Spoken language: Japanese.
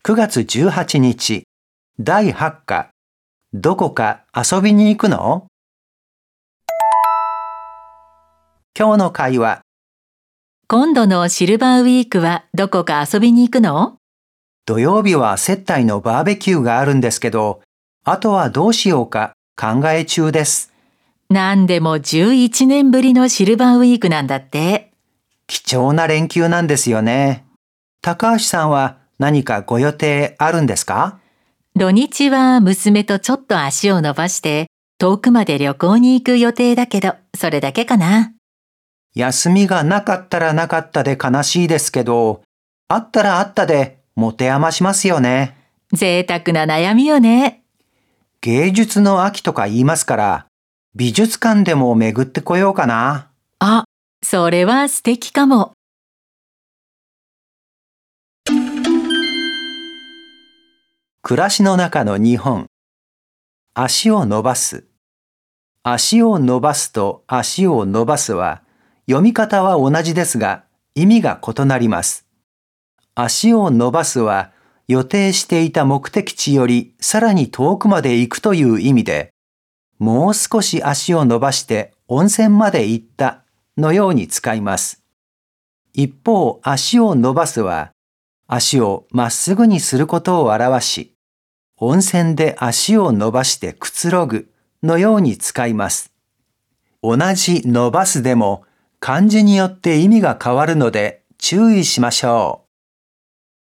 9月18日、第8課、どこか遊びに行くの？今日の会話。 今度のシルバーウィークはどこか遊びに行くの？ 土曜日は接待のバーベキューがあるんですけど、あとはどうしようか考え中です。 なんでも11年ぶりのシルバーウィークなんだって。 貴重な連休なんですよね。高橋さんは何かご予定あるんですか？ 土日は娘とちょっと足を伸ばして遠くまで旅行に行く予定だけど、それだけかな。 休みがなかったらなかったで悲しいですけど、あったらあったで持て余しますよね。 贅沢な悩みよね。 芸術の秋とか言いますから、美術館でも巡ってこようかな。 あ、それは素敵かも。 暮らしの中の日本。足を伸ばす。足を伸ばすと足を伸ばすは、読み方は同じですが、意味が異なります。足を伸ばすは、予定していた目的地よりさらに遠くまで行くという意味で、もう少し足を伸ばして温泉まで行ったのように使います。一方、足を伸ばすは、足をまっすぐにすることを表し、温泉で足を伸ばしてくつろぐのように使います。同じ伸ばすでも漢字によって意味が変わるので注意しましょう。